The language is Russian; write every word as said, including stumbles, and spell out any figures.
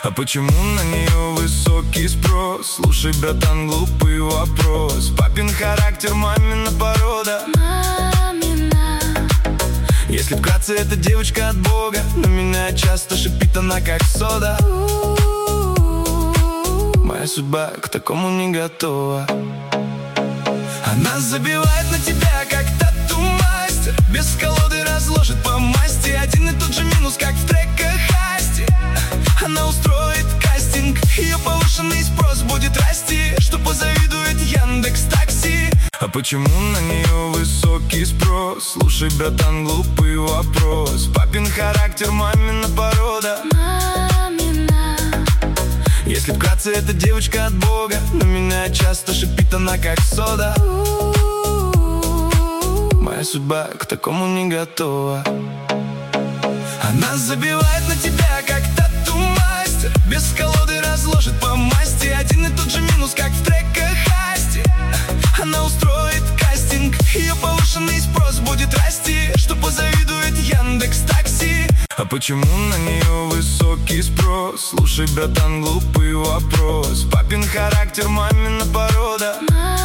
А почему на нее высокий спрос? Слушай, братан, глупый вопрос. Папин характер, мамина порода. Мамина. Если вкратце, эта девочка от Бога. На меня часто шипит она, как сода. Моя судьба к такому не готова. Она забивает на тебя, как тату-мастер. Без колоды разложит по масти. Один и тот же минус, как в треках Асти. Она устроит кастинг, ее повышенный спрос будет расти, что позавидует Яндекс.Такси. А почему на нее высокий спрос? Слушай, братан, глупый вопрос. Папин характер, мамина порода. Мамина. Если вкратце, эта девочка от Бога. На меня часто шипит она, как сода. Моя судьба к такому не готова. Она забивает на тебя, как тату-мастер. Без колоды разложит по масти. Один и тот же минус, как в треках Асти. Она устроит кастинг, ее повышенный спрос будет расти, что позавидует Яндекс.Такси. А почему на нее высокий спрос? Слушай, братан, глупый вопрос. Папин характер, мамина порода.